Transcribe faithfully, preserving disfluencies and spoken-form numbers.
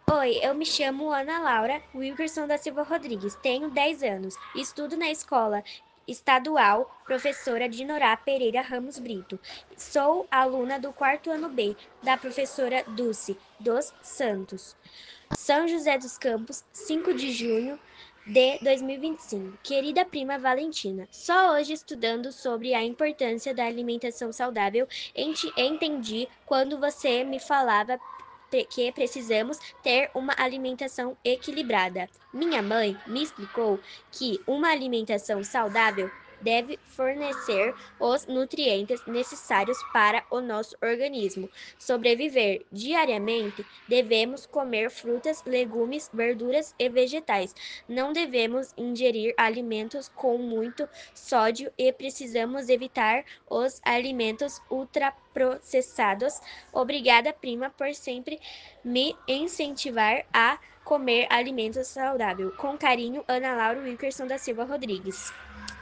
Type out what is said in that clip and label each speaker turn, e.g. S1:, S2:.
S1: Oi, eu me chamo Ana Laura Wilkerson da Silva Rodrigues, tenho dez anos, estudo na escola estadual Professora Dinorá Pereira Ramos Brito. Sou aluna do quarto ano B da professora Dulce dos Santos. São José dos Campos, cinco de junho de dois mil e vinte e cinco. Querida prima Valentina, só hoje estudando sobre a importância da alimentação saudável, ente- entendi quando você me falava pre- que precisamos ter uma alimentação equilibrada. Minha mãe me explicou que uma alimentação saudável deve fornecer os nutrientes necessários para o nosso organismo sobreviver. Diariamente, devemos comer frutas, legumes, verduras e vegetais. Não devemos ingerir alimentos com muito sódio e precisamos evitar os alimentos ultraprocessados. Obrigada, prima, por sempre me incentivar a comer alimentos saudáveis. Com carinho, Ana Laura Wilkerson da Silva Rodrigues.